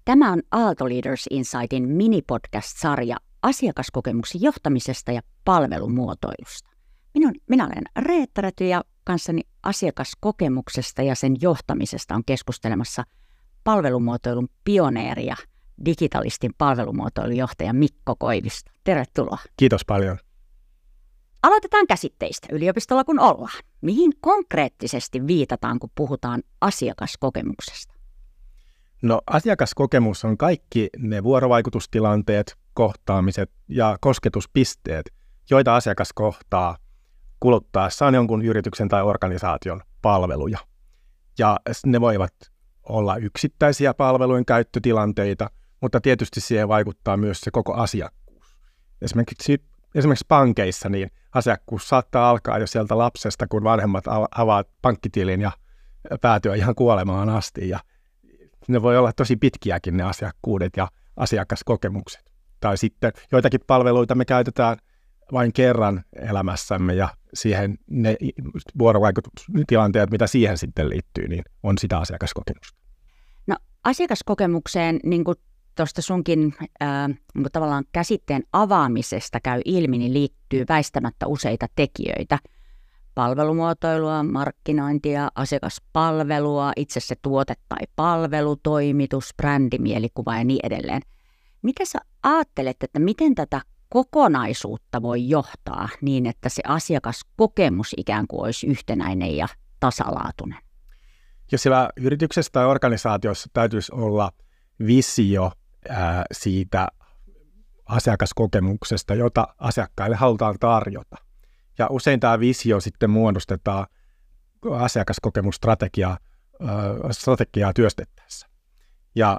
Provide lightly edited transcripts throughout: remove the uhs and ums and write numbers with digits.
Tämä on Aalto Leaders Insightin mini-podcast-sarja asiakaskokemuksen johtamisesta ja palvelumuotoilusta. Minä olen Reetta Räty ja kanssani asiakaskokemuksesta ja sen johtamisesta on keskustelemassa palvelumuotoilun pioneeri ja Digitalistin palvelumuotoilujohtaja Mikko Koivisto. Tervetuloa. Kiitos paljon. Aloitetaan käsitteistä yliopistolla kun ollaan. Mihin konkreettisesti viitataan, kun puhutaan asiakaskokemuksesta? No, asiakaskokemus on kaikki ne vuorovaikutustilanteet, kohtaamiset ja kosketuspisteet, joita asiakas kohtaa kuluttaessaan jonkun yrityksen tai organisaation palveluja. Ja ne voivat olla yksittäisiä palvelujen käyttötilanteita, mutta tietysti siihen vaikuttaa myös se koko asiakkuus. Esimerkiksi pankeissa niin asiakkuus saattaa alkaa jo sieltä lapsesta, kun vanhemmat avaavat pankkitilin ja päätyä ihan kuolemaan asti. Ja ne voi olla tosi pitkiäkin ne asiakkuudet ja asiakaskokemukset. Tai sitten joitakin palveluita me käytetään vain kerran elämässämme ja siihen ne vuorovaikutustilanteet, mitä siihen sitten liittyy, niin on sitä asiakaskokemusta. No, asiakaskokemukseen, niin kuin tuosta sunkin niin kuin tavallaan käsitteen avaamisesta käy ilmi, niin liittyy väistämättä useita tekijöitä. Palvelumuotoilua, markkinointia, asiakaspalvelua, itse se tuote tai palvelu, toimitus, brändi, mielikuva ja niin edelleen. Mitä sä ajattelet, että miten tätä kokonaisuutta voi johtaa niin, että se asiakaskokemus ikään kuin olisi yhtenäinen ja tasalaatuinen? Jos siellä yrityksessä tai organisaatiossa täytyisi olla visio siitä asiakaskokemuksesta, jota asiakkaille halutaan tarjota. Ja usein tämä visio sitten muodostetaan asiakaskokemusstrategiaa työstettäessä. Ja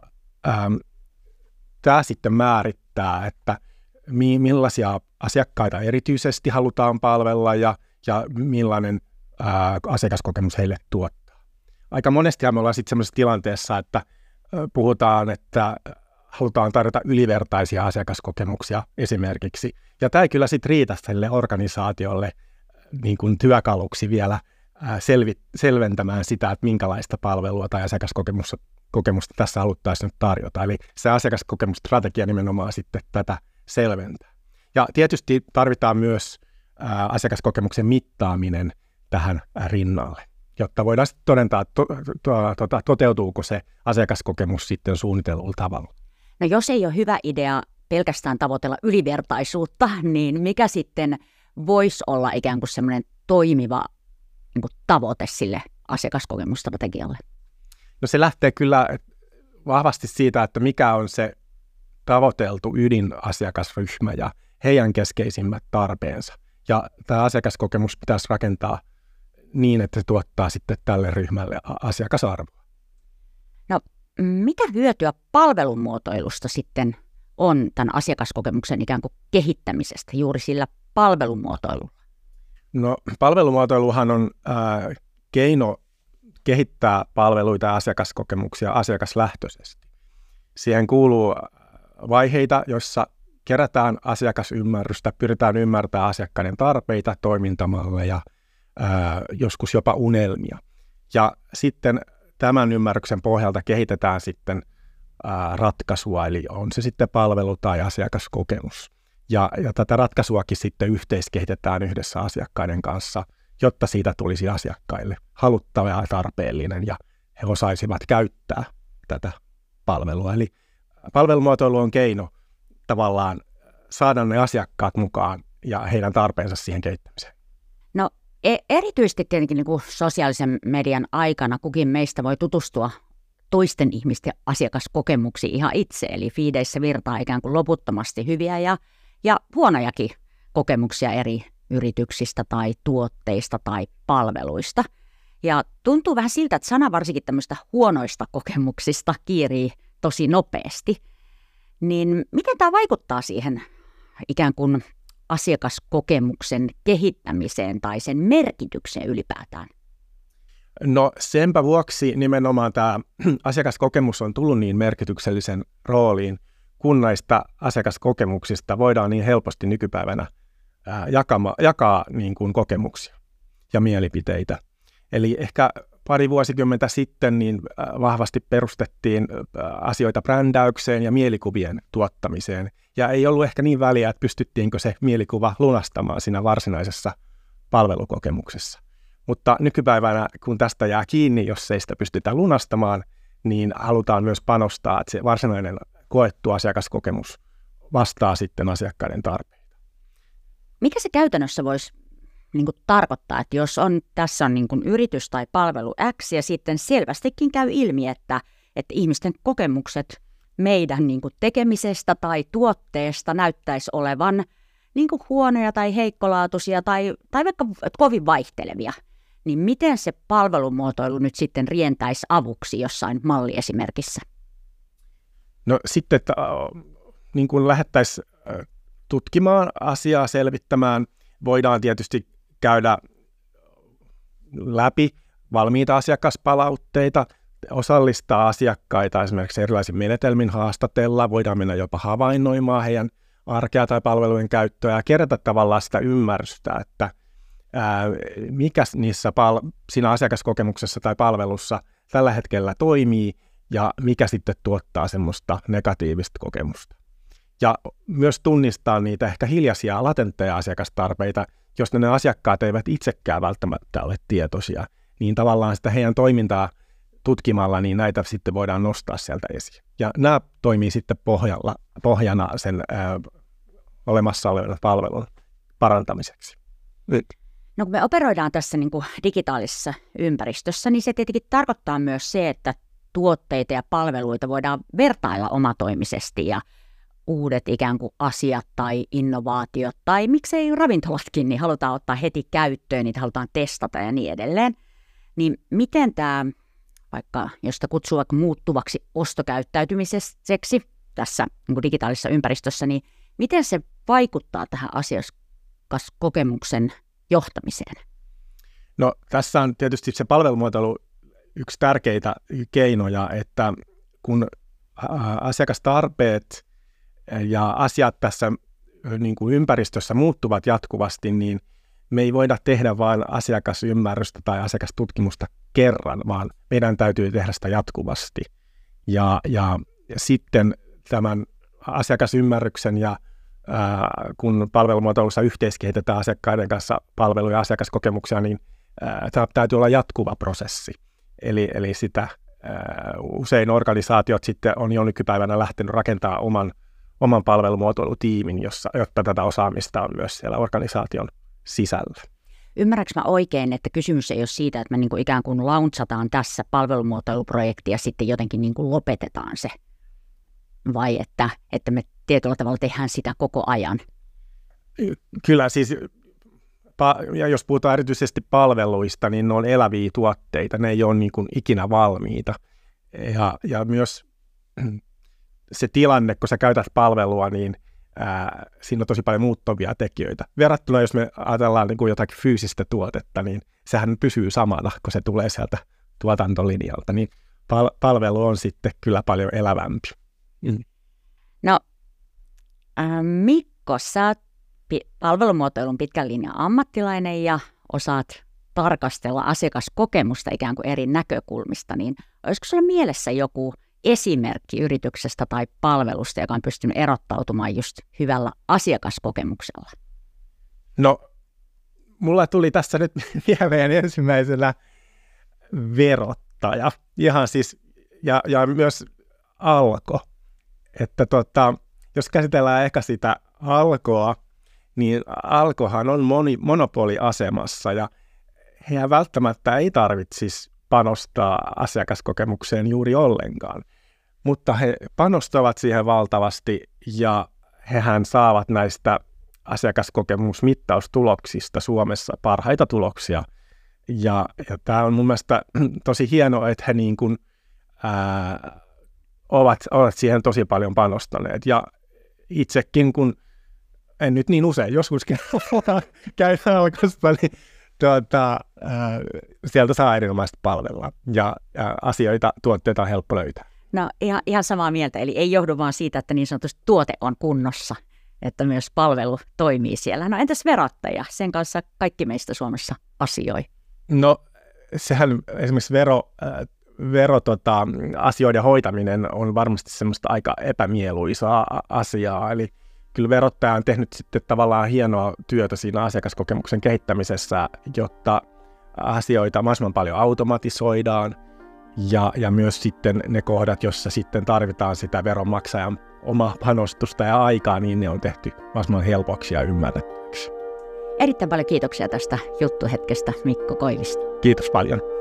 tämä sitten määrittää, että millaisia asiakkaita erityisesti halutaan palvella ja millainen asiakaskokemus heille tuottaa. Aika monesti me ollaan sitten sellaisessa tilanteessa, että puhutaan, että halutaan tarjota ylivertaisia asiakaskokemuksia esimerkiksi. Ja tämä ei kyllä sitten riitä sille organisaatiolle niin kuin työkaluksi vielä selventämään sitä, että minkälaista palvelua tai asiakaskokemusta tässä haluttaisiin nyt tarjota. Eli se asiakaskokemusstrategia nimenomaan sitten tätä selventää. Ja tietysti tarvitaan myös asiakaskokemuksen mittaaminen tähän rinnalle, jotta voidaan sitten todentaa, toteutuuko se asiakaskokemus sitten suunnitellulla tavalla. No jos ei ole hyvä idea pelkästään tavoitella ylivertaisuutta, niin mikä sitten voisi olla ikään kuin semmoinen toimiva niin kuin tavoite sille asiakaskokemusstrategialle? No se lähtee kyllä vahvasti siitä, että mikä on se tavoiteltu ydinasiakasryhmä ja heidän keskeisimmät tarpeensa. Ja tämä asiakaskokemus pitäisi rakentaa niin, että se tuottaa sitten tälle ryhmälle asiakasarvoa. No, mitä hyötyä palvelumuotoilusta sitten on tämän asiakaskokemuksen ikään kuin kehittämisestä juuri sillä palvelumuotoilulla? No, palvelumuotoiluhan on keino kehittää palveluita ja asiakaskokemuksia asiakaslähtöisesti. Siihen kuuluu vaiheita, joissa kerätään asiakasymmärrystä, pyritään ymmärtämään asiakkaiden tarpeita, toimintamalleja, joskus jopa unelmia. Ja sitten tämän ymmärryksen pohjalta kehitetään sitten ratkaisua, eli on se sitten palvelu tai asiakaskokemus. Ja tätä ratkaisuakin sitten yhteiskehitetään yhdessä asiakkaiden kanssa, jotta siitä tulisi asiakkaille haluttava ja tarpeellinen, ja he osaisivat käyttää tätä palvelua. Eli palvelumuotoilu on keino tavallaan saada ne asiakkaat mukaan ja heidän tarpeensa siihen kehittämiseen. No erityisesti tietenkin niin kuin sosiaalisen median aikana kukin meistä voi tutustua toisten ihmisten asiakaskokemuksiin ihan itse. Eli feedeissä virtaa ikään kuin loputtomasti hyviä ja huonojakin kokemuksia eri yrityksistä tai tuotteista tai palveluista. Ja tuntuu vähän siltä, että sana varsinkin tämmöistä huonoista kokemuksista kiirii tosi nopeasti. Niin miten tämä vaikuttaa siihen ikään kuin asiakaskokemuksen kehittämiseen tai sen merkitykseen ylipäätään? No senpä vuoksi nimenomaan tämä asiakaskokemus on tullut niin merkityksellisen rooliin, kun näistä asiakaskokemuksista voidaan niin helposti nykypäivänä jakaa niin kuin kokemuksia ja mielipiteitä. Eli ehkä pari vuosikymmentä sitten niin vahvasti perustettiin asioita brändäykseen ja mielikuvien tuottamiseen. Ja ei ollut ehkä niin väliä, että pystyttiinkö se mielikuva lunastamaan siinä varsinaisessa palvelukokemuksessa. Mutta nykypäivänä, kun tästä jää kiinni, jos ei sitä pystytä lunastamaan, niin halutaan myös panostaa, että se varsinainen koettu asiakaskokemus vastaa sitten asiakkaiden tarpeita. Mikä se käytännössä voisi tarkoittaa, että jos tässä on yritys tai palvelu X ja sitten selvästikin käy ilmi, että ihmisten kokemukset meidän tekemisestä tai tuotteesta näyttäisi olevan huonoja tai heikkolaatuisia tai vaikka kovin vaihtelevia, niin miten se palvelumuotoilu nyt sitten rientäisi avuksi jossain malliesimerkissä? No sitten, että niin kuin lähdettäisiin tutkimaan asiaa, selvittämään, voidaan tietysti käydä läpi valmiita asiakaspalautteita, osallistaa asiakkaita esimerkiksi erilaisin menetelmin haastatella, voidaan mennä jopa havainnoimaan heidän arkea tai palvelujen käyttöä ja kerätä tavallaan sitä ymmärrystä, että mikä siinä asiakaskokemuksessa tai palvelussa tällä hetkellä toimii ja mikä sitten tuottaa semmoista negatiivista kokemusta. Ja myös tunnistaa niitä ehkä hiljaisia latentteja asiakastarpeita, jos ne asiakkaat eivät itsekään välttämättä ole tietoisia, niin tavallaan sitä heidän toimintaa tutkimalla, niin näitä sitten voidaan nostaa sieltä esiin. Ja nämä toimii sitten pohjana sen olemassa olevan palvelun parantamiseksi. No kun me operoidaan tässä digitaalisessa ympäristössä, niin se tietenkin tarkoittaa myös se, että tuotteita ja palveluita voidaan vertailla omatoimisesti ja uudet ikään kuin asiat tai innovaatiot tai miksei ravintolatkin, niin halutaan ottaa heti käyttöön, niitä halutaan testata ja niin edelleen. Niin miten tämä, vaikka josta kutsuu vaikka muuttuvaksi ostokäyttäytymiseksi tässä digitaalisessa ympäristössä, niin miten se vaikuttaa tähän asiakaskokemuksen johtamiseen? No tässä on tietysti se palvelumuotoilu yksi tärkeitä keinoja, että kun asiakastarpeet ja asiat tässä niin kuin ympäristössä muuttuvat jatkuvasti, niin me ei voida tehdä vain asiakasymmärrystä tai asiakastutkimusta kerran, vaan meidän täytyy tehdä sitä jatkuvasti. Ja sitten tämän asiakasymmärryksen ja kun palvelumuotoilussa yhteiskehitetään asiakkaiden kanssa palveluja ja asiakaskokemuksia, niin tämä täytyy olla jatkuva prosessi. Eli sitä usein organisaatiot sitten on jo nykypäivänä lähtenyt rakentamaan oman palvelumuotoilutiimin, jotta tätä osaamista on myös siellä organisaation sisällä. Ymmärrätkö mä oikein, että kysymys ei ole siitä, että me ikään kuin launchataan tässä palvelumuotoiluprojekti ja sitten jotenkin lopetetaan se, vai että me tietyllä tavalla tehdään sitä koko ajan? Kyllä siis, ja jos puhutaan erityisesti palveluista, niin ne on eläviä tuotteita, ne ei ole niin kuin ikinä valmiita. Ja myös se tilanne, kun sä käytät palvelua, niin siinä on tosi paljon muuttuvia tekijöitä. Verrattuna, jos me ajatellaan niin kuin jotakin fyysistä tuotetta, niin sehän pysyy samana, kun se tulee sieltä tuotantolinjalta, niin palvelu on sitten kyllä paljon elävämpi. No, Mikko, sä oot palvelumuotoilun pitkän linjan ammattilainen ja osaat tarkastella asiakaskokemusta ikään kuin eri näkökulmista, niin olisiko sulla mielessä joku esimerkki yrityksestä tai palvelusta, joka on pystynyt erottautumaan just hyvällä asiakaskokemuksella? No, mulla tuli tässä nyt mieleen ensimmäisenä verottaja, ihan siis, ja myös Alko. Että jos käsitellään ehkä sitä Alkoa, niin Alkohan on monopoliasemassa ja heidän välttämättä ei tarvitsisi panostaa asiakaskokemukseen juuri ollenkaan, mutta he panostavat siihen valtavasti ja hehän saavat näistä asiakaskokemusmittaustuloksista Suomessa parhaita tuloksia. Ja tämä on mun mielestä tosi hienoa, että he niin kuin, ovat siihen tosi paljon panostaneet. Ja itsekin, kun en nyt niin usein, joskus käyn Alkosta, niin sieltä saa erinomaista palvelua ja asioita, tuotteita on helppo löytää. No ihan samaa mieltä, eli ei johdu vaan siitä, että niin sanotusti tuote on kunnossa, että myös palvelu toimii siellä. No entäs verottaja? Sen kanssa kaikki meistä Suomessa asioi. No sehän esimerkiksi asioiden hoitaminen on varmasti semmoista aika epämieluisaa asiaa, eli kyllä verottaja on tehnyt sitten tavallaan hienoa työtä siinä asiakaskokemuksen kehittämisessä, jotta asioita mahdollisimman paljon automatisoidaan ja myös sitten ne kohdat, jossa sitten tarvitaan sitä veronmaksajan omaa panostusta ja aikaa, niin ne on tehty mahdollisimman helpoksi ja ymmärrettäväksi. Erittäin paljon kiitoksia tästä juttuhetkestä, Mikko Koivisto. Kiitos paljon.